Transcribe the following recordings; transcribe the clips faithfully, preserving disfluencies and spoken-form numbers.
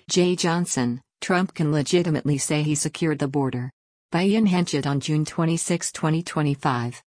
Jay Johnson, Trump can legitimately say he secured the border. By Ian Henchett on June twenty-sixth, twenty twenty-five.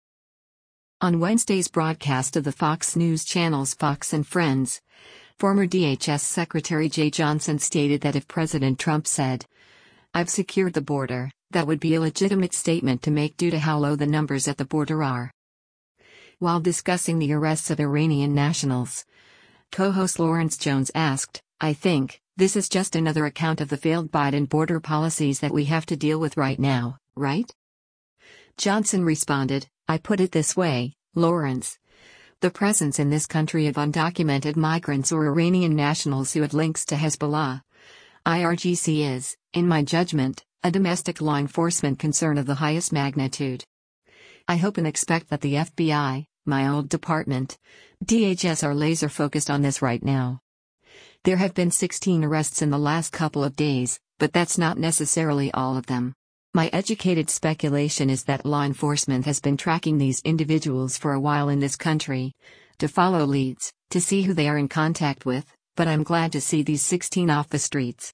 On Wednesday's broadcast of the Fox News channel's Fox and Friends, former D H S Secretary Jay Johnson stated that if President Trump said, "I've secured the border," that would be a legitimate statement to make due to how low the numbers at the border are. While discussing the arrests of Iranian nationals, co-host Lawrence Jones asked, "I think this is just another account of the failed Biden border policies that we have to deal with right now, right?" Johnson responded, "I put it this way, Lawrence. The presence in this country of undocumented migrants or Iranian nationals who have links to Hezbollah, I R G C is, in my judgment, a domestic law enforcement concern of the highest magnitude. I hope and expect that the F B I, my old department, D H S are laser focused on this right now. There have been sixteen arrests in the last couple of days, but that's not necessarily all of them. My educated speculation is that law enforcement has been tracking these individuals for a while in this country, to follow leads, to see who they are in contact with, but I'm glad to see these sixteen off the streets."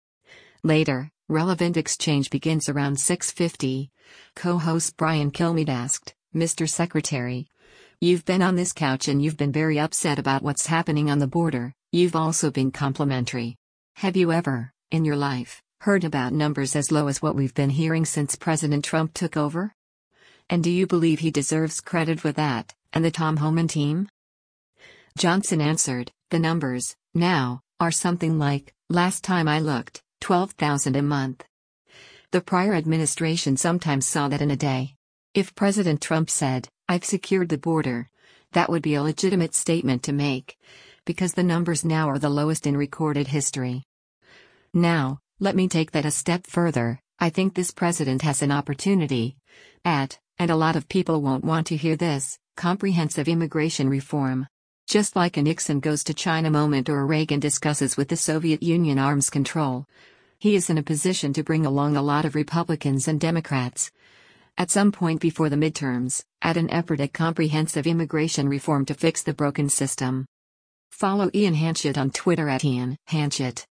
Later, relevant exchange begins around six fifty. Co-host Brian Kilmeade asked, "Mister Secretary, you've been on this couch and you've been very upset about what's happening on the border. You've also been complimentary. Have you ever, in your life, heard about numbers as low as what we've been hearing since President Trump took over? And do you believe he deserves credit for that, and the Tom Homan team?" Johnson answered, "The numbers, now, are something like, last time I looked, twelve thousand a month. The prior administration sometimes saw that in a day. If President Trump said, 'I've secured the border,' that would be a legitimate statement to make, because the numbers now are the lowest in recorded history. Now, let me take that a step further. I think this president has an opportunity at, and a lot of people won't want to hear this, comprehensive immigration reform. Just like a Nixon goes to China moment or a Reagan discusses with the Soviet Union arms control. He is in a position to bring along a lot of Republicans and Democrats at some point before the midterms, at an effort at comprehensive immigration reform to fix the broken system." Follow Ian Henchett on Twitter at Ian Henchett.